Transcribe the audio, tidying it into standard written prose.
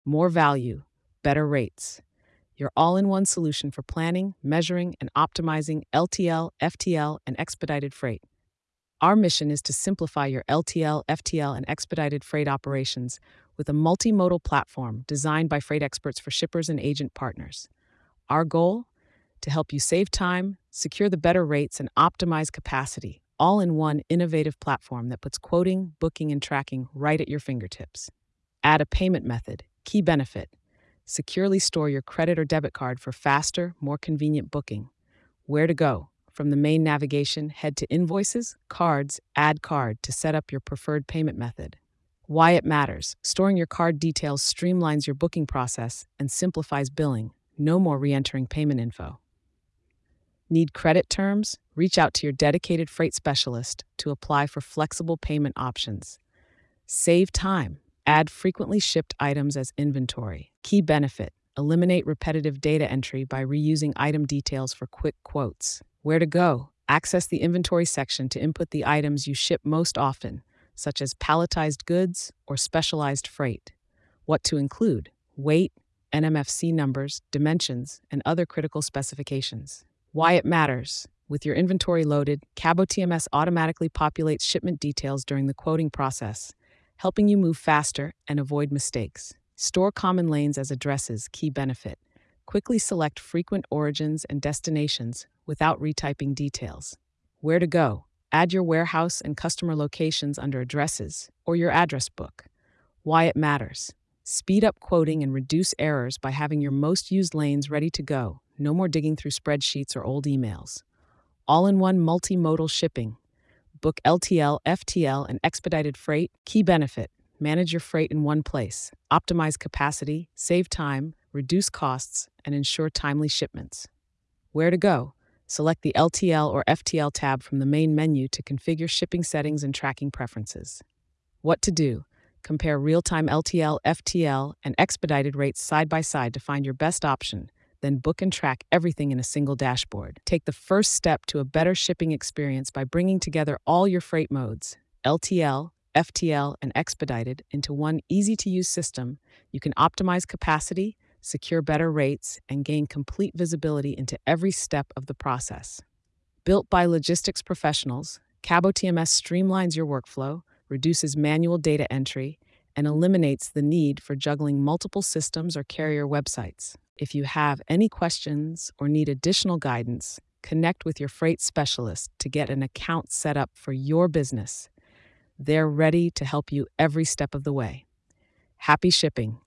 more value, better rates. Your all-in-one solution for planning, measuring, and optimizing LTL, FTL, and expedited freight. Our mission is to simplify your LTL, FTL, and expedited freight operations with a multimodal platform designed by freight experts for shippers and agent partners. Our goal? To help you save time, secure the better rates, and optimize capacity, all in one innovative platform that puts quoting, booking, and tracking right at your fingertips. Add a payment method. Key benefit: securely store your credit or debit card for faster, more convenient booking. Where to go? From the main navigation, head to Invoices, Cards, Add Card to set up your preferred payment method. Why it matters: storing your card details streamlines your booking process and simplifies billing. No more re entering payment info. Need credit terms? Reach out to your dedicated freight specialist to apply for flexible payment options. Save time. Add frequently shipped items as inventory. Key benefit: eliminate repetitive data entry by reusing item details for quick quotes. Where to go? Access the inventory section to input the items you ship most often, such as palletized goods or specialized freight. What to include: weight, NMFC numbers, dimensions, and other critical specifications. Why it matters: with your inventory loaded, Cabo TMS automatically populates shipment details during the quoting process, helping you move faster and avoid mistakes. Store common lanes as addresses. Key benefit: quickly select frequent origins and destinations without retyping details. Where to go? Add your warehouse and customer locations under addresses or your address book. Why it matters: speed up quoting and reduce errors by having your most used lanes ready to go. No more digging through spreadsheets or old emails. All-in-one multimodal shipping. Book LTL, FTL, and expedited freight. Key benefit: manage your freight in one place, optimize capacity, save time, reduce costs, and ensure timely shipments. Where to go? Select the LTL or FTL tab from the main menu to configure shipping settings and tracking preferences. What to do? Compare real-time LTL, FTL, and expedited rates side by side to find your best option, then book and track everything in a single dashboard. Take the first step to a better shipping experience by bringing together all your freight modes, LTL, FTL, and expedited, into one easy-to-use system. You can optimize capacity, secure better rates, and gain complete visibility into every step of the process. Built by logistics professionals, Cabo TMS streamlines your workflow, reduces manual data entry, and eliminates the need for juggling multiple systems or carrier websites. If you have any questions or need additional guidance, connect with your freight specialist to get an account set up for your business. They're ready to help you every step of the way. Happy shipping!